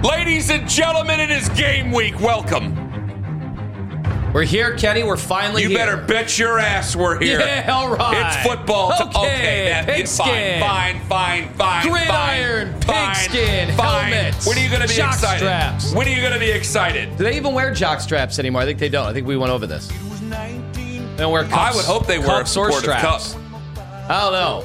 Ladies and gentlemen, it is game week. Welcome. We're here, Kenny. We're finally here. You better bet your ass we're here. Yeah, all right. It's football. Okay, pigskin. Fine. Gridiron, pigskin, helmets. When are you going to be jock excited? Straps. When are you going to be excited? Do they even wear jock straps anymore? I think they don't. I think we went over this. They don't wear cups. I would hope they wear cups or straps. I don't know.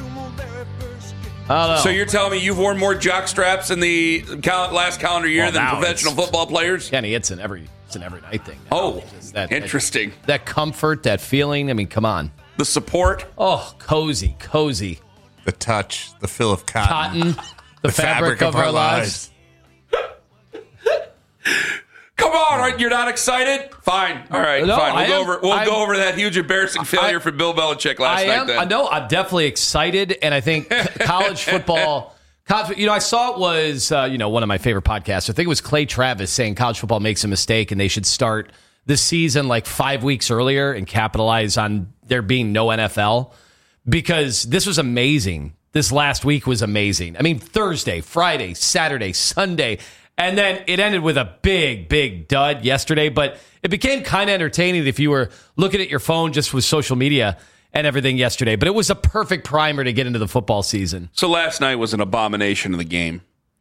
So you're telling me you've worn more jock straps in the last calendar year than professional football players? Kenny, it's an every night thing. Oh, interesting. That comfort, that feeling. I mean, come on. The support. Oh, cozy. The touch, the feel of cotton. The fabric of our lives. Come on, you're not excited? Fine. All right, fine. We'll go over that huge embarrassing failure for Bill Belichick last night then. I'm definitely excited, and I think college football, I saw it was, one of my favorite podcasts. I think it was Clay Travis saying college football makes a mistake and they should start the season like 5 weeks earlier and capitalize on there being no NFL, because this was amazing. This last week was amazing. I mean, Thursday, Friday, Saturday, Sunday, and then it ended with a big dud yesterday, but it became kind of entertaining if you were looking at your phone just with social media and everything yesterday. But it was a perfect primer to get into the football season. So last night was an abomination of the game,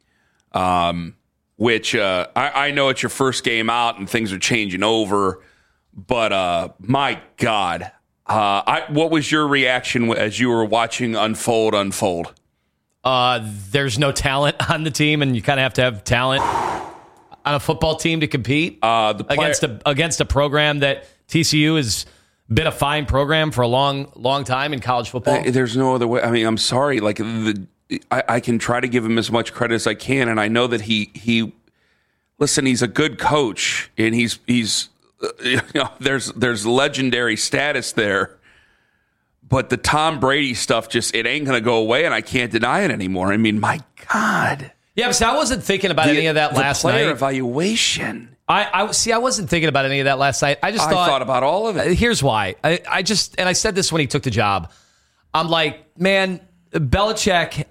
which I know it's your first game out and things are changing over, but my God. What was your reaction as you were watching unfold? There's no talent on the team, and you kind of have to have talent on a football team to compete against a program that TCU has been a fine program for a long time in college football. There's no other way. I mean, I'm sorry. Like I can try to give him as much credit as I can, and I know that he's a good coach, and he's there's legendary status there. But the Tom Brady stuff it ain't going to go away, and I can't deny it anymore. I mean, my God. Yeah, but see, I wasn't thinking about any of that last night. The player evaluation. I wasn't thinking about any of that last night. I thought about all of it. Here's why. And I said this when he took the job. I'm like, man, Belichick,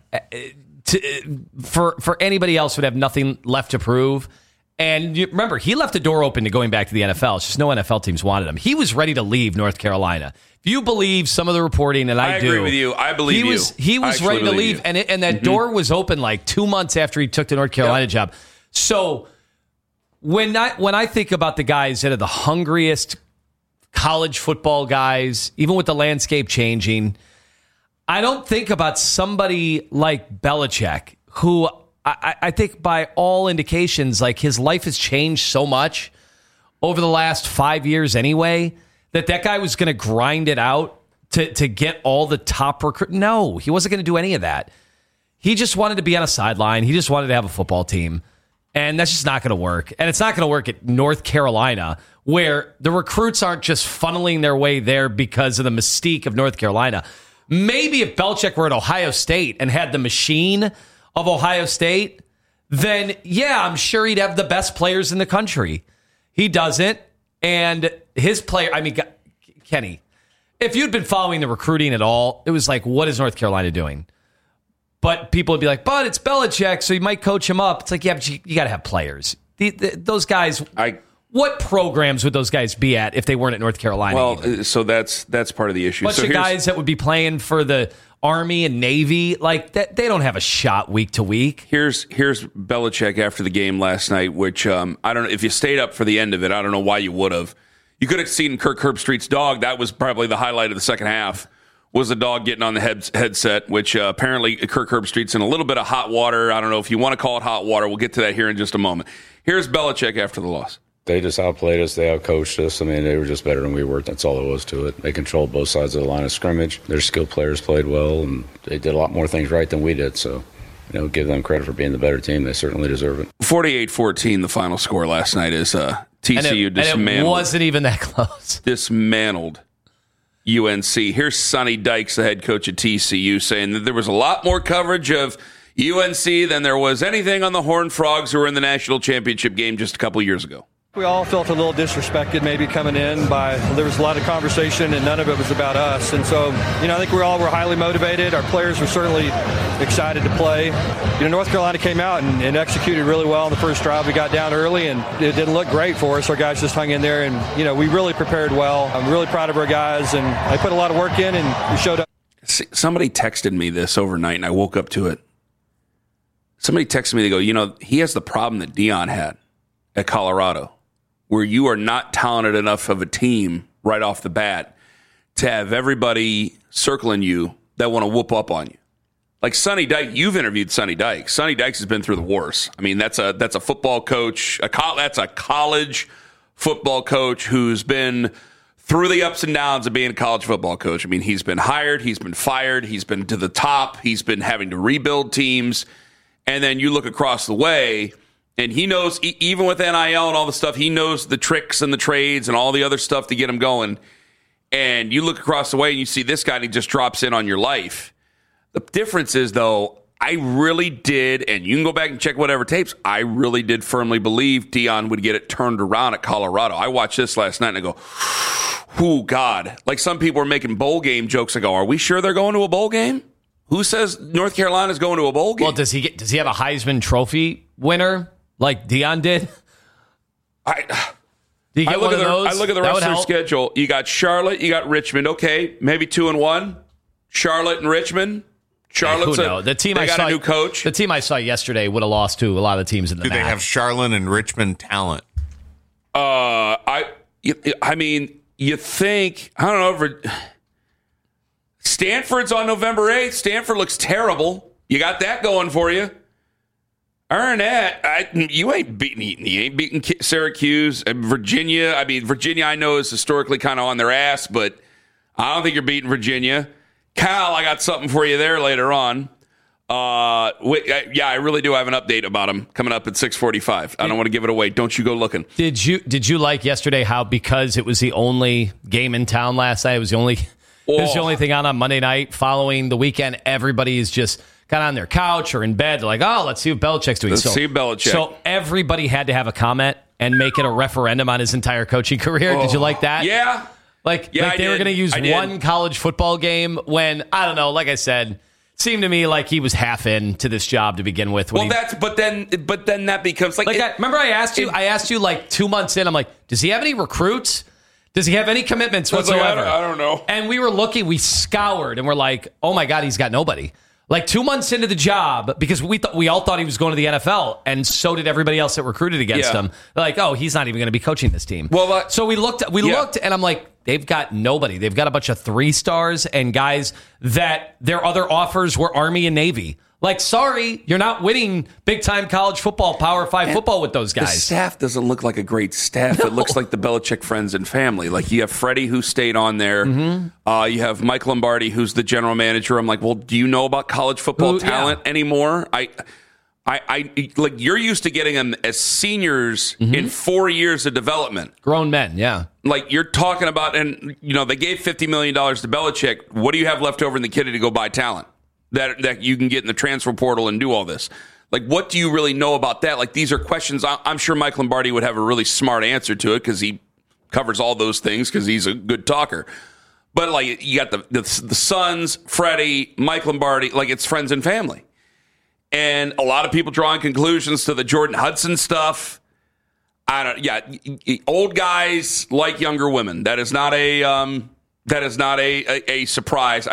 for anybody else would have nothing left to prove. And remember, he left the door open to going back to the NFL. It's just no NFL teams wanted him. He was ready to leave North Carolina. If you believe some of the reporting, and I do. I agree with you. I believe you. He was ready to leave, and that door was open like 2 months after he took the North Carolina job. So when I think about the guys that are the hungriest college football guys, even with the landscape changing, I don't think about somebody like Belichick, who I think by all indications, like his life has changed so much over the last 5 years anyway, that guy was going to grind it out to get all the top recruit. No, he wasn't going to do any of that. He just wanted to be on a sideline. He just wanted to have a football team. And that's just not going to work. And it's not going to work at North Carolina, where the recruits aren't just funneling their way there because of the mystique of North Carolina. Maybe if Belichick were at Ohio State and had the machine of Ohio State, then yeah, I'm sure he'd have the best players in the country. He doesn't. And his player, I mean, Kenny, if you'd been following the recruiting at all, it was like, what is North Carolina doing? But people would be like, but it's Belichick, so you might coach him up. It's like, yeah, but you got to have players. Those guys, what programs would those guys be at if they weren't at North Carolina? Well, so that's part of the issue. Bunch of guys that would be playing for the Army and Navy, like that, they don't have a shot week to week. Here's Belichick after the game last night, which I don't know if you stayed up for the end of it. I don't know why you would have. You could have seen Kirk Herbstreit's dog. That was probably the highlight of the second half. Was the dog getting on the headset, which apparently Kirk Herbstreit's in a little bit of hot water. I don't know if you want to call it hot water. We'll get to that here in just a moment. Here's Belichick after the loss. They just outplayed us. They outcoached us. I mean, they were just better than we were. That's all there was to it. They controlled both sides of the line of scrimmage. Their skilled players played well, and they did a lot more things right than we did. So, give them credit for being the better team. They certainly deserve it. 48-14, the final score last night is TCU dismantled. And it wasn't even that close. Dismantled UNC. Here's Sonny Dykes, the head coach at TCU, saying that there was a lot more coverage of UNC than there was anything on the Horned Frogs who were in the national championship game just a couple years ago. We all felt a little disrespected maybe coming in there was a lot of conversation and none of it was about us. And so, I think we all were highly motivated. Our players were certainly excited to play. North Carolina came out and executed really well on the first drive. We got down early and it didn't look great for us. Our guys just hung in there and, we really prepared well. I'm really proud of our guys and they put a lot of work in and we showed up. Somebody texted me this overnight and I woke up to it. Somebody texted me, they go, he has the problem that Deion had at Colorado, where you are not talented enough of a team right off the bat to have everybody circling you that want to whoop up on you. Like Sonny Dykes, you've interviewed Sonny Dykes. Sonny Dykes has been through the wars. I mean, that's a football coach. That's a college football coach who's been through the ups and downs of being a college football coach. I mean, he's been hired, he's been fired, he's been to the top, he's been having to rebuild teams. And then you look across the way, and he knows, even with NIL and all the stuff, he knows the tricks and the trades and all the other stuff to get him going. And you look across the way and you see this guy and he just drops in on your life. The difference is, though, I really did, and you can go back and check whatever tapes, I really did firmly believe Deion would get it turned around at Colorado. I watched this last night and I go, oh, God. Like some people are making bowl game jokes. I go, are we sure they're going to a bowl game? Who says North Carolina's going to a bowl game? Well, does he have a Heisman Trophy winner like Deion did? I look at the rest of their schedule. You got Charlotte, you got Richmond. Okay, maybe 2-1. Charlotte and Richmond. Charlotte's the team they I got saw, a new coach. The team I saw yesterday would have lost to a lot of the teams in the Do MAC. they have Charlotte and Richmond talent? I mean, you think, I don't know, Stanford's on November 8th. Stanford looks terrible. You got that going for you. Arnett, you ain't beating Syracuse. Virginia, Virginia I know is historically kind of on their ass, but I don't think you're beating Virginia. Cal, I got something for you there later on. I really do have an update about him coming up at 6:45. I don't want to give it away. Don't you go looking. Did you like yesterday how, because it was the only game in town last night, it was the only thing on Monday night following the weekend, everybody is just kind of on their couch or in bed. They're like, oh, let's see what Belichick's doing. Let's see Belichick. So everybody had to have a comment and make it a referendum on his entire coaching career. Did you like that? Yeah. Like they were going to use one college football game when, I don't know, like I said, seemed to me like he was half in to this job to begin with. But then that becomes like remember I asked you like 2 months in, I'm like, does he have any recruits? Does he have any commitments whatsoever? I don't know. And we were looking, we scoured, and we're like, oh my God, he's got nobody. Like 2 months into the job, because we all thought he was going to the NFL, and so did everybody else that recruited against him. They're like, oh, he's not even going to be coaching this team. Well, so we looked, and I'm like, they've got nobody. They've got a bunch of 3-stars and guys that their other offers were Army and Navy. Like, sorry, you're not winning big-time college football, Power 5 football with those guys. The staff doesn't look like a great staff. No. It looks like the Belichick friends and family. Like, you have Freddie, who stayed on there. Mm-hmm. You have Mike Lombardi, who's the general manager. I'm like, well, do you know about college football talent anymore? I like, you're used to getting them as seniors in 4 years of development. Grown men, yeah. Like, you're talking about, and, they gave $50 million to Belichick. What do you have left over in the kitty to go buy talent that you can get in the transfer portal and do all this? Like, what do you really know about that? Like, these are questions I'm sure Mike Lombardi would have a really smart answer to it, because he covers all those things because he's a good talker. But, like, you got the Sons, Freddie, Mike Lombardi, like, it's friends and family. And a lot of people drawing conclusions to the Jordan Hudson stuff. Old guys like younger women. That is not a surprise.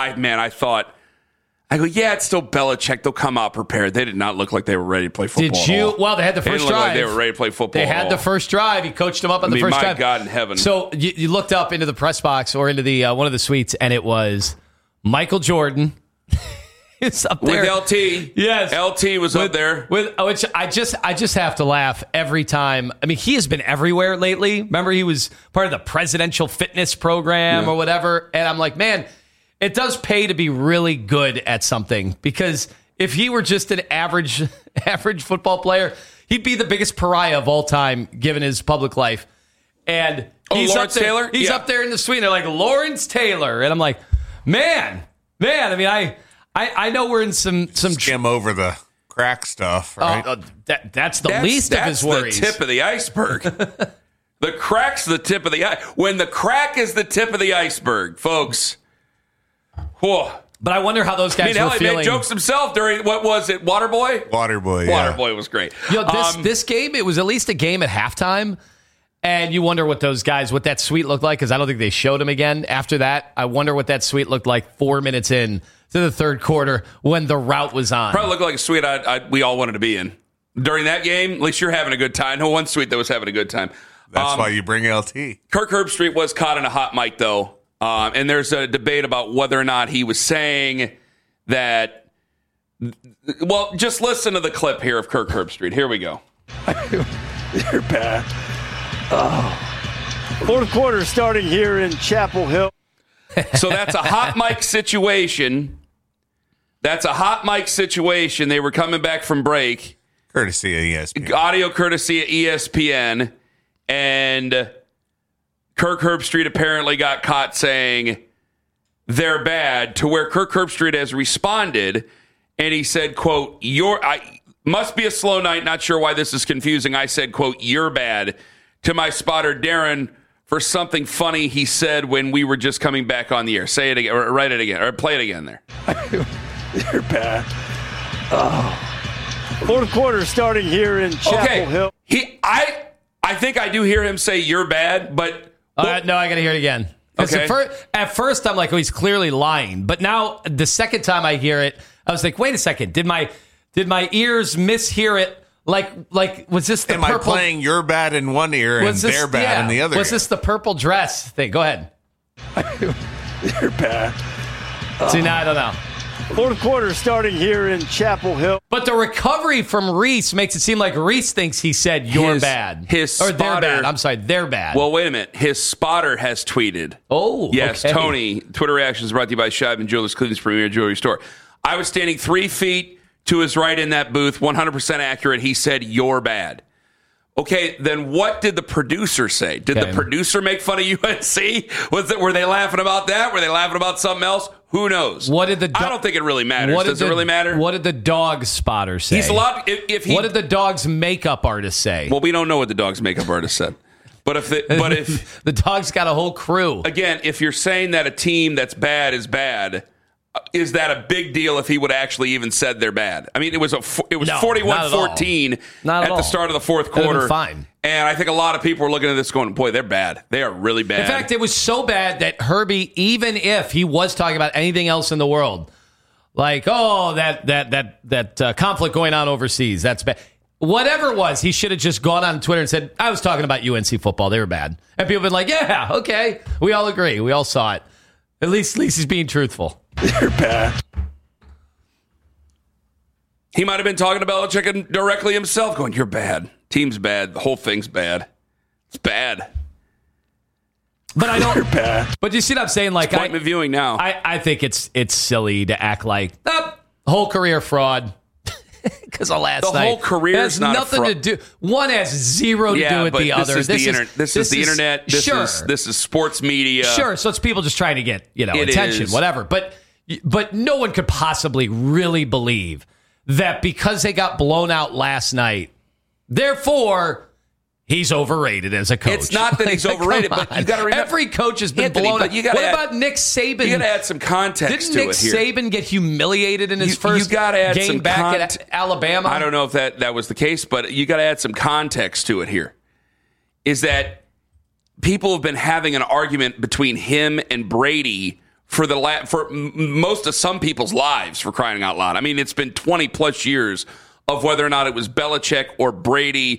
I go, yeah, it's still Belichick. They'll come out prepared. They did not look like they were ready to play football. Did you? Well, they had the first drive. Like they were ready to play football. They had the first drive. He coached them up on the first drive. My God in heaven. So you looked up into the press box or into the one of the suites, and it was Michael Jordan. It's up there with LT. Yes, LT was up there. Which I just have to laugh every time. I mean, he has been everywhere lately. Remember, he was part of the presidential fitness program or whatever. And I'm like, man, it does pay to be really good at something, because if he were just an average football player, he'd be the biggest pariah of all time given his public life. And he's Lawrence Taylor? He's up there in the suite. And they're like, Lawrence Taylor, and I'm like, man. I mean, I know we're in some skim over the crack stuff, right? That's the least of his worries. That's the tip of the iceberg. The crack's the tip of the iceberg. When the crack is the tip of the iceberg, folks. Whoa. But I wonder how those guys were feeling. He made jokes himself during, what was it, Waterboy? Waterboy, yeah. Waterboy was great. This game, it was at least a game at halftime, and you wonder what that suite looked like, because I don't think they showed him again after that. I wonder what that suite looked like 4 minutes in to the third quarter when the route was on. Probably looked like a suite we all wanted to be in. During that game, at least you're having a good time. No one suite that was having a good time. That's why you bring LT. Kirk Herbstreit was caught in a hot mic, though. And there's a debate about whether or not he was saying that. Well, just listen to the clip here of Kirk Herbstreit. Here we go. They're bad. Fourth quarter starting here in Chapel Hill. So that's a hot mic situation. They were coming back from break. Courtesy of ESPN. Audio courtesy of ESPN. And Kirk Herbstreit apparently got caught saying they're bad, to where Kirk Herbstreit has responded, and he said, quote, must be a slow night. Not sure why this is confusing. I said, quote, you're bad to my spotter, Darren, for something funny he said when we were just coming back on the air. Say it again, or write it again, or play it again there. They're bad. Fourth quarter starting here in Chapel Hill. I think I do hear him say you're bad, but... no, I got to hear it again. Okay. At first, I'm like, oh, he's clearly lying. But now, the second time I hear it, I was like, wait a second. Did my ears mishear it? Like was this the Am purple... I playing you're bad in one ear and they're bad in the other Was ear? this the purple dress thing? Go ahead. They're bad. See, now I don't know. Fourth quarter starting here in Chapel Hill. But the recovery from Reese makes it seem like Reese thinks he said you're bad. They're bad. I'm sorry, they're bad. Well, wait a minute. His spotter has tweeted. Oh, yes, okay. Tony. Twitter reactions brought to you by Shibe and Jewelers, Cleveland's premier jewelry store. I was standing 3 feet to his right in that booth, 100% accurate. He said you're bad. Okay, then what did the producer say? Did the producer make fun of UNC? Were they laughing about that? Were they laughing about something else? Who knows? What did I don't think it really matters. Does it really matter? What did the dog spotter say? He's allowed. What did the dog's makeup artist say? Well, we don't know what the dog's makeup artist said. But if the dog's got a whole crew. Again, if you're saying that a team that's bad is bad, is that a big deal if he would actually even said they're bad? I mean, it was 41-14 at the start of the fourth quarter. Fine. And I think a lot of people were looking at this going, boy, they're bad. They are really bad. In fact, it was so bad that Herbie, even if he was talking about anything else in the world, like, that conflict going on overseas, that's bad. Whatever it was, he should have just gone on Twitter and said, I was talking about UNC football. They were bad. And people have been like, yeah, okay. We all agree. We all saw it. At least he's being truthful. They're bad. He might have been talking to Belichick directly himself, going, you're bad. Team's bad. The whole thing's bad. It's bad. But I don't. You're bad. But you see what I'm saying? Like, appointment viewing now. I think it's silly to act like whole career fraud because of last night. The whole career is not nothing a fraud. to do. One has zero to do with the other. This is the internet. This is sports media. Sure. So it's people just trying to get attention, whatever. But no one could possibly really believe that because they got blown out last night, therefore he's overrated as a coach. It's not that he's overrated, but you got to remember every coach has been blown out. What about Nick Saban? You got to add some context to it here. Didn't Nick Saban get humiliated in his first game back at Alabama? I don't know if that was the case, but you got to add some context to it here. Is that people have been having an argument between him and Brady for most of some people's lives, for crying out loud. I mean, it's been 20 plus years of whether or not it was Belichick or Brady,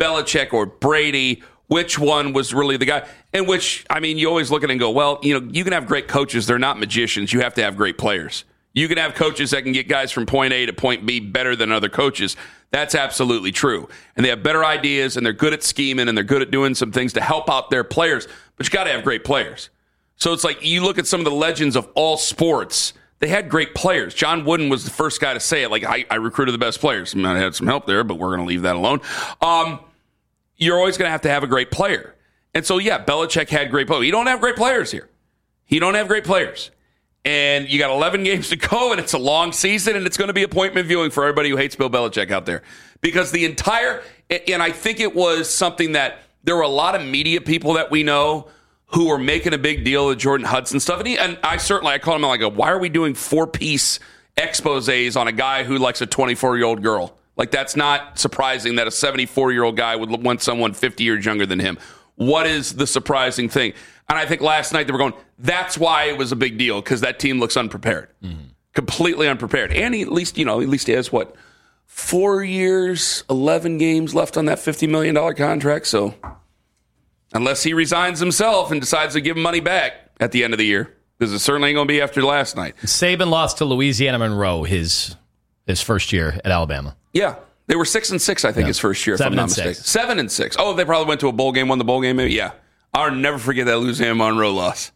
which one was really the guy. And which, I mean, you always look at it and go, well, you can have great coaches. They're not magicians. You have to have great players. You can have coaches that can get guys from point A to point B better than other coaches. That's absolutely true. And they have better ideas, and they're good at scheming, and they're good at doing some things to help out their players. But you got to have great players. So it's like you look at some of the legends of all sports. They had great players. John Wooden was the first guy to say it. Like, I recruited the best players. I mean, I had some help there, but we're going to leave that alone. You're always going to have a great player. And so, yeah, Belichick had great players. You don't have great players here. You don't have great players. And you got 11 games to go, and it's a long season, and it's going to be appointment viewing for everybody who hates Bill Belichick out there. Because and I think it was something that there were a lot of media people that we know who were making a big deal of Jordan Hudson stuff. And I call him like, why are we doing 4-piece exposés on a guy who likes a 24-year-old girl? Like, that's not surprising that a 74-year-old guy would want someone 50 years younger than him. What is the surprising thing? And I think last night they were going, that's why it was a big deal, because that team looks unprepared. Completely unprepared. And he at least he has, 4 years, 11 games left on that $50 million contract. So unless he resigns himself and decides to give him money back at the end of the year, because it certainly ain't going to be after last night. Saban lost to Louisiana Monroe his first year at Alabama. Yeah. They were 6-6, I think, his first year, if I'm not mistaken. 7-6. Oh, they probably went to a bowl game, won the bowl game, maybe? Yeah. I'll never forget that Louisiana Monroe loss.